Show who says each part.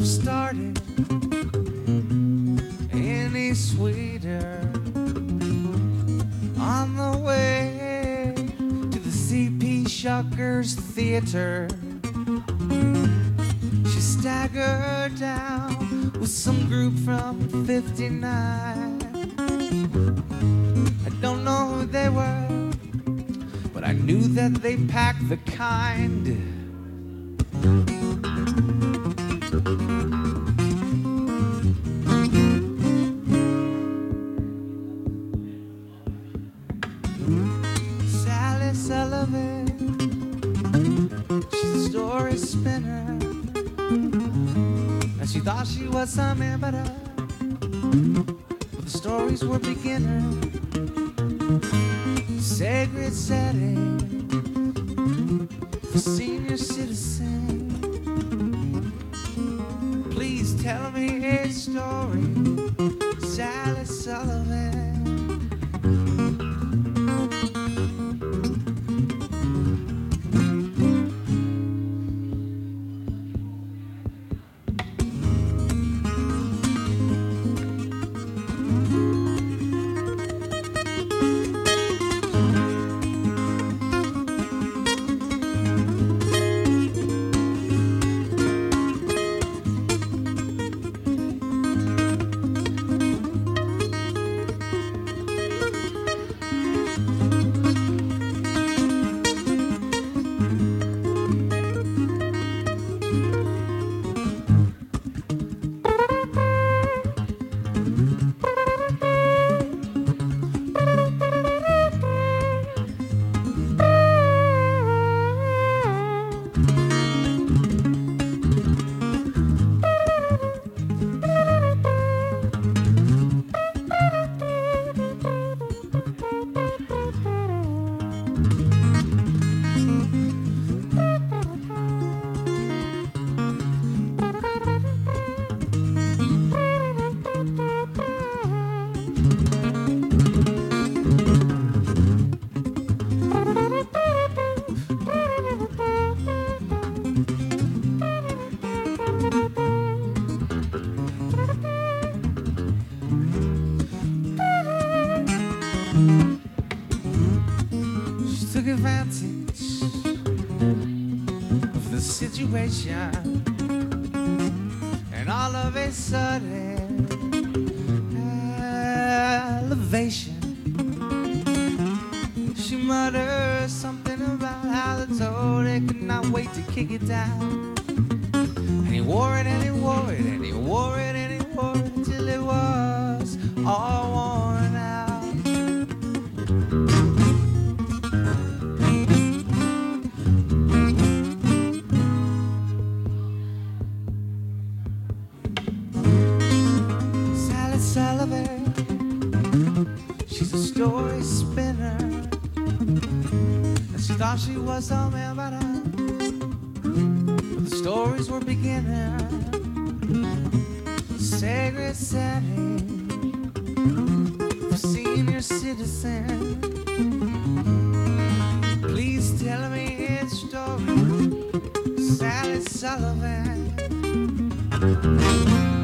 Speaker 1: have started any sweeter on the way to the CP Shuckers Theater. She staggered down with some group from 59. I don't know who they were, but I knew that they packed the kind. Sally Sullivan, she's a story spinner, and she thought she was some amateur, but the stories were beginner. Sacred setting for senior citizen. Please tell me a story, Sally Sullivan. She took advantage of the situation, and all of a sudden, elevation. She muttered something about how the toad could not wait to kick it down. And he wore it and he wore it and he wore it and he wore it until it was all worn out. Sally Sullivan, she's a story spinner, and she thought she was some man, but the stories were beginner. Sacred setting for senior citizen. Please tell me its story, Sally Sullivan.